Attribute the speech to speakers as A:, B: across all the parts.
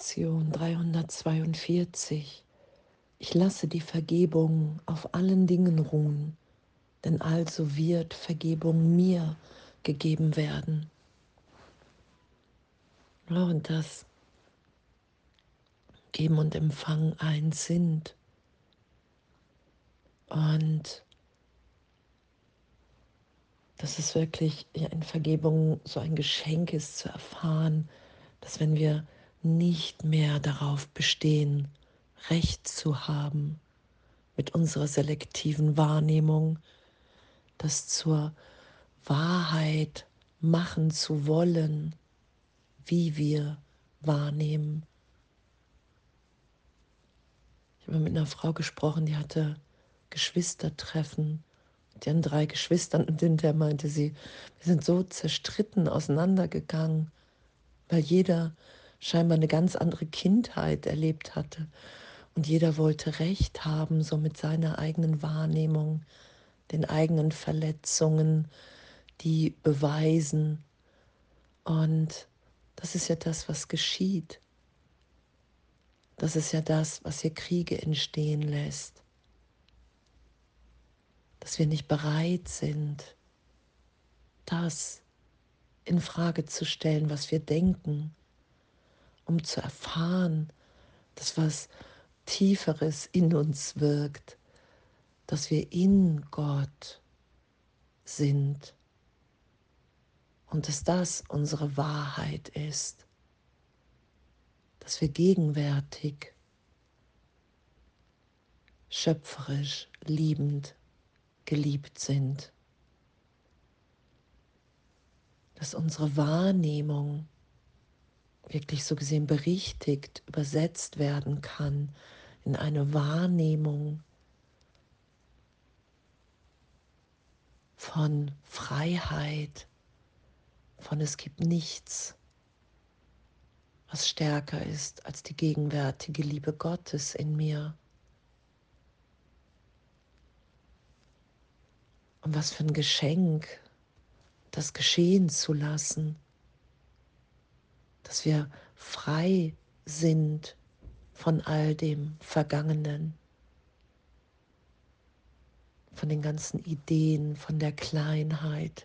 A: Lektion 342. Ich lasse die Vergebung auf allen Dingen ruhen, denn also wird Vergebung mir gegeben werden. Ja, und das Geben und Empfangen eins sind. Und dass es wirklich in Vergebung so ein Geschenk ist zu erfahren, dass wenn wir nicht mehr darauf bestehen, Recht zu haben mit unserer selektiven Wahrnehmung, das zur Wahrheit machen zu wollen, wie wir wahrnehmen. Ich habe mit einer Frau gesprochen, die hatte Geschwistertreffen. Die haben 3 Geschwistern und hinterher meinte sie, wir sind so zerstritten auseinandergegangen, weil jeder scheinbar eine ganz andere Kindheit erlebt hatte. Und jeder wollte Recht haben, so mit seiner eigenen Wahrnehmung, den eigenen Verletzungen, die beweisen. Und das ist ja das, was geschieht. Das ist ja das, was hier Kriege entstehen lässt. Dass wir nicht bereit sind, das in Frage zu stellen, was wir denken, um zu erfahren, dass was Tieferes in uns wirkt, dass wir in Gott sind und dass das unsere Wahrheit ist, dass wir gegenwärtig, schöpferisch, liebend, geliebt sind, dass unsere Wahrnehmung wirklich so gesehen berichtigt, übersetzt werden kann in eine Wahrnehmung von Freiheit, von es gibt nichts, was stärker ist als die gegenwärtige Liebe Gottes in mir. Und was für ein Geschenk, das geschehen zu lassen, dass wir frei sind von all dem Vergangenen, von den ganzen Ideen, von der Kleinheit,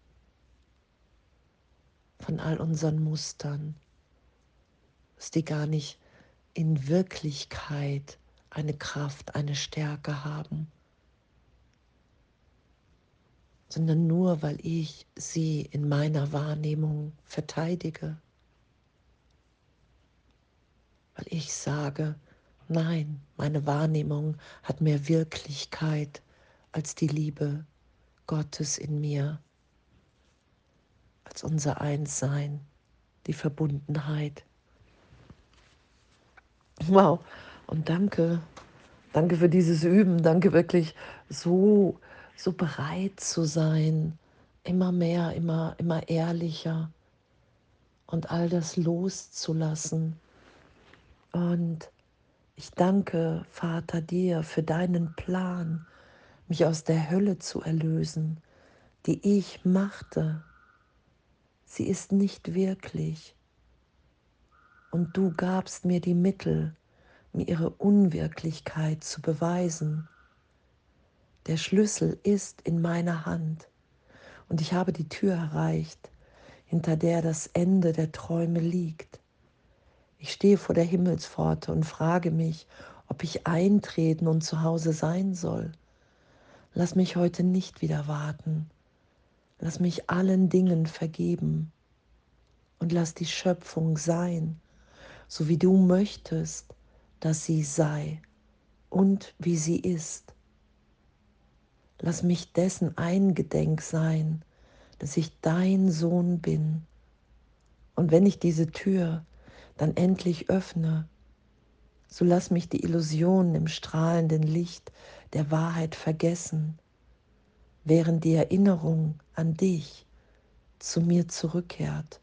A: von all unseren Mustern, dass die gar nicht in Wirklichkeit eine Kraft, eine Stärke haben, sondern nur, weil ich sie in meiner Wahrnehmung verteidige, weil ich sage, nein, meine Wahrnehmung hat mehr Wirklichkeit als die Liebe Gottes in mir, als unser Einssein, die Verbundenheit. Wow, und danke, danke für dieses Üben, danke wirklich so bereit zu sein, immer mehr, immer ehrlicher und all das loszulassen. Und ich danke, Vater, dir für deinen Plan, mich aus der Hölle zu erlösen, die ich machte. Sie ist nicht wirklich. Und du gabst mir die Mittel, mir ihre Unwirklichkeit zu beweisen. Der Schlüssel ist in meiner Hand und ich habe die Tür erreicht, hinter der das Ende der Träume liegt. Ich stehe vor der Himmelspforte und frage mich, ob ich eintreten und zu Hause sein soll. Lass mich heute nicht wieder warten. Lass mich allen Dingen vergeben und lass die Schöpfung sein, so wie du möchtest, dass sie sei und wie sie ist. Lass mich dessen eingedenk sein, dass ich dein Sohn bin. Und wenn ich diese Tür dann endlich öffne, so lass mich die Illusionen im strahlenden Licht der Wahrheit vergessen, während die Erinnerung an dich zu mir zurückkehrt.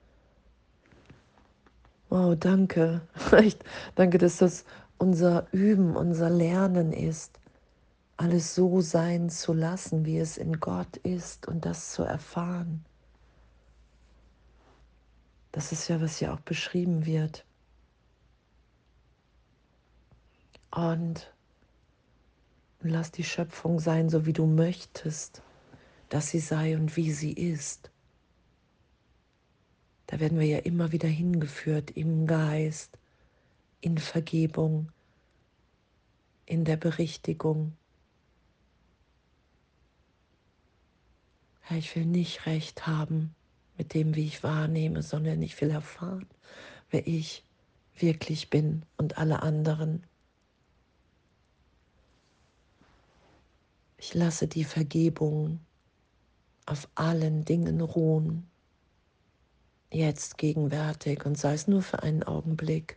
A: Wow, danke. Echt, danke, dass das unser Üben, unser Lernen ist, alles so sein zu lassen, wie es in Gott ist und das zu erfahren. Das ist ja, was hier auch beschrieben wird. Und lass die Schöpfung sein, so wie du möchtest, dass sie sei und wie sie ist. Da werden wir ja immer wieder hingeführt im Geist, in Vergebung, in der Berichtigung. Herr, ich will nicht recht haben mit dem, wie ich wahrnehme, sondern ich will erfahren, wer ich wirklich bin und alle anderen. Ich lasse die Vergebung auf allen Dingen ruhen, jetzt gegenwärtig und sei es nur für einen Augenblick.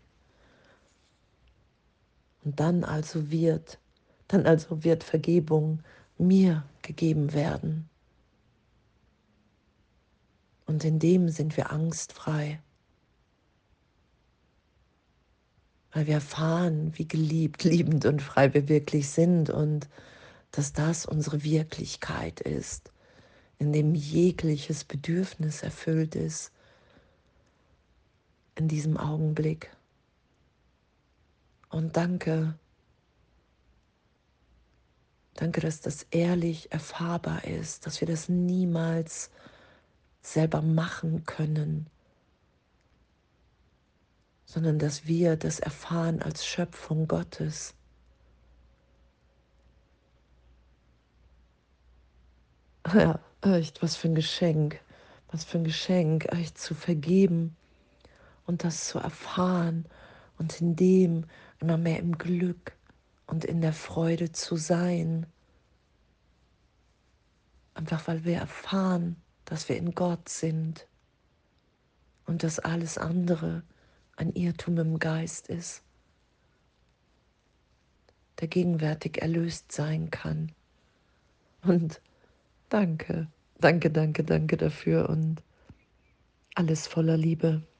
A: Und dann also wird Vergebung mir gegeben werden. Und in dem sind wir angstfrei, weil wir erfahren, wie geliebt, liebend und frei wir wirklich sind und dass das unsere Wirklichkeit ist, in dem jegliches Bedürfnis erfüllt ist in diesem Augenblick. Und danke, danke, dass das ehrlich erfahrbar ist, dass wir das niemals selber machen können, sondern dass wir das erfahren als Schöpfung Gottes. Ja, echt, was für ein Geschenk, was für ein Geschenk, echt zu vergeben und das zu erfahren und in dem immer mehr im Glück und in der Freude zu sein. Einfach weil wir erfahren, dass wir in Gott sind und dass alles andere ein Irrtum im Geist ist, der gegenwärtig erlöst sein kann. Und danke, danke, danke, danke dafür und alles voller Liebe.